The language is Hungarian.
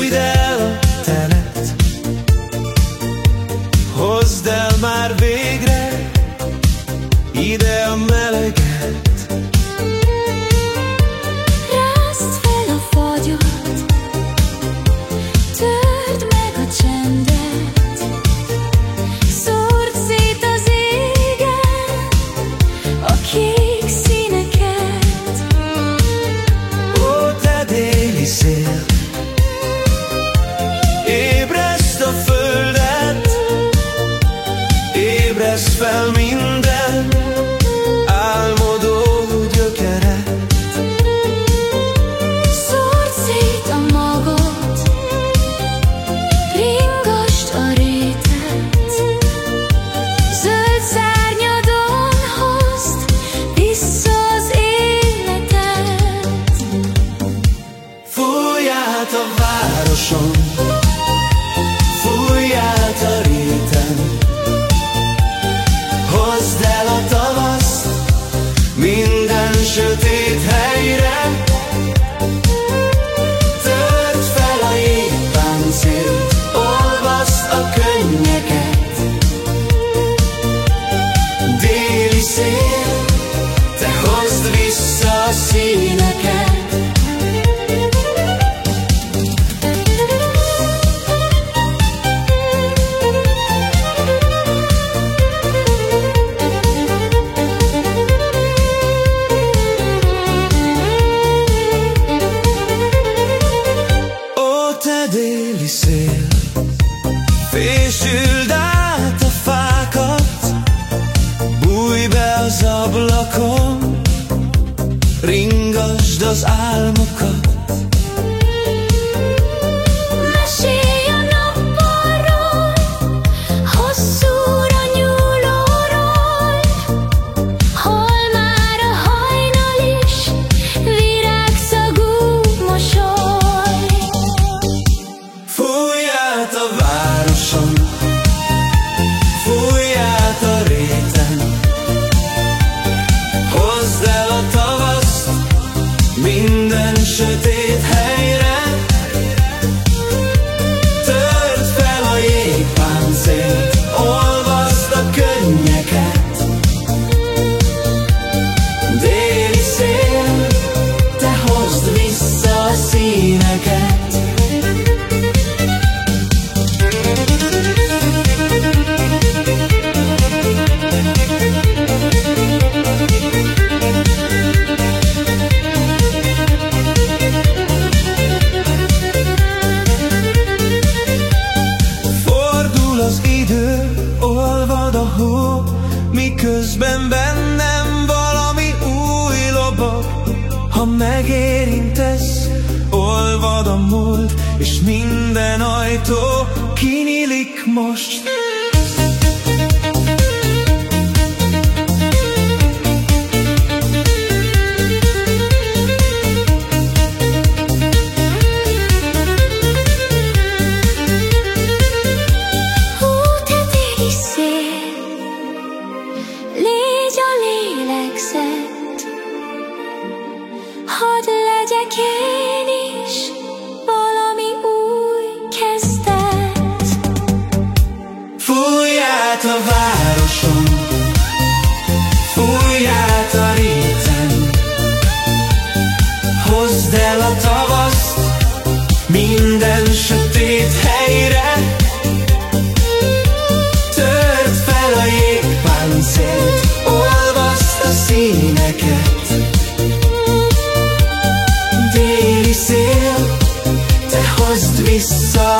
fújd el a telet, hozd el már végre ide a meleget. Rázd fel a fagyot, törd meg a csendet, szórd szét az égen a kék színeket. Ó, te déli szél, ébreszd a földet, ébreszd fel minden álmodó gyökeret. Szórd szét a magot, ringasd a rétet, zöld szárnyadon hozd vissza az életet. Fújj át a városon, fújj át a réten, hozd el a tavaszt minden sötét helyre. Törd fel a jégpáncélt, olvaszd a könnyeket. Déli szél, te hozd vissza a színeket. Déli szél, fésüld át a fákat, bújj be az ablakon, ringasd az álmokat. Mesélj a nappalról, hosszúra nyúlóról, hol már a hajnal is virágszagú mosoly. Fújj át a városon, fújj át a réten, hozd el a tavaszt minden sötét helyre. Törd fel a jégpáncélt, olvaszd a könnyeket. Déli szél, te hozd vissza a színeket. Az idő, olvad a hó, miközben bennem valami új lobog. Ha megérintesz, olvad a múlt, és minden ajtó kinyílik most. Hadd legyek én is valami új kezdet. Fújj át a városon, fújj át a réten, hozd el a tavaszt minden sötét helyre. Törd fel a jégpáncélt, olvaszd a színeket. Déli szél, te hozd vissza